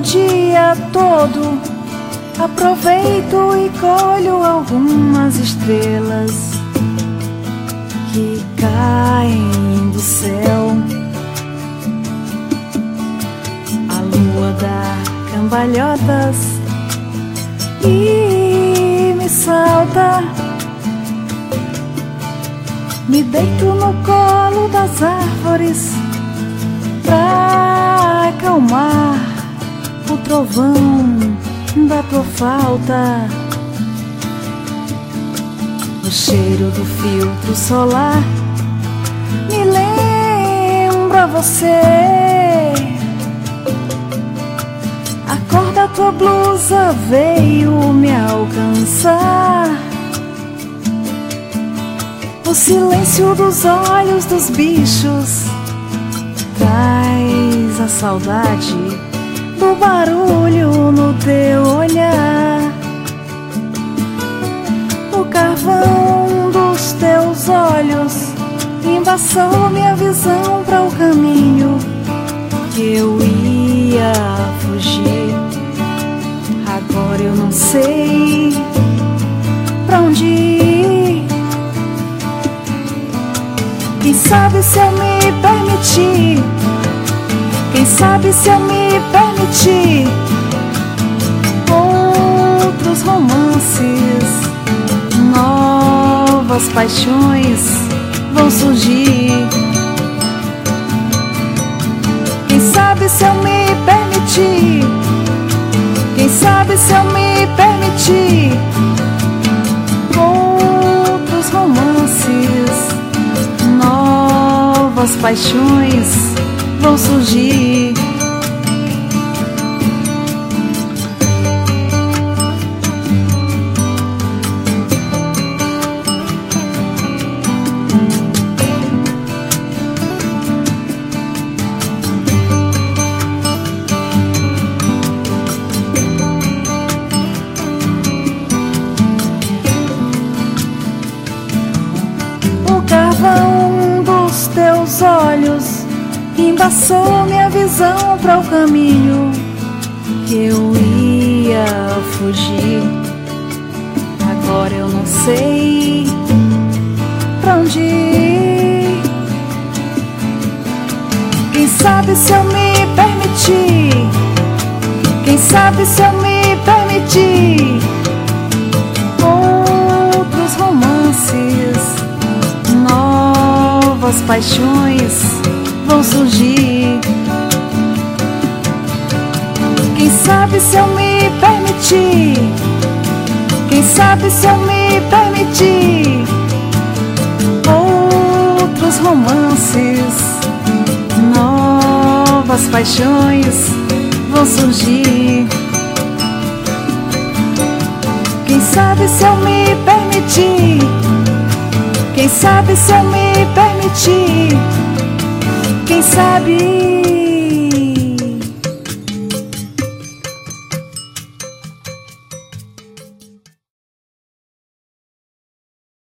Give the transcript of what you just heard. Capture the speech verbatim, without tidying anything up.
dia todo aproveito e colho algumas estrelas que caem do céu. A lua dá cambalhotas e me salta. Me deito no colo das árvores pra acalmar o trovão da tua falta. O cheiro do filtro solar me lembra você. A cor da tua blusa veio me alcançar. O silêncio dos olhos dos bichos traz a saudade do barulho no teu olhar. O carvão dos teus olhos embaçou minha visão para o caminho que eu ia fugir. Agora eu não sei pra onde ir. Quem sabe se eu me permitir, quem sabe se eu me permitir, outros romances, novas paixões vão surgir. Quem sabe se eu me permitir, quem sabe se eu me permitir, outros romances, novas paixões vão surgir. O carvão dos teus olhos embaçou minha visão para o caminho que eu ia fugir. Agora eu não sei pra onde ir. Quem sabe se eu me permitir, quem sabe se eu me permitir, outros romances, novas paixões vão surgir. Quem sabe se eu me permitir, quem sabe se eu me permitir, outros romances, novas paixões vão surgir. Quem sabe se eu me permitir, quem sabe se eu me permitir, quem sabe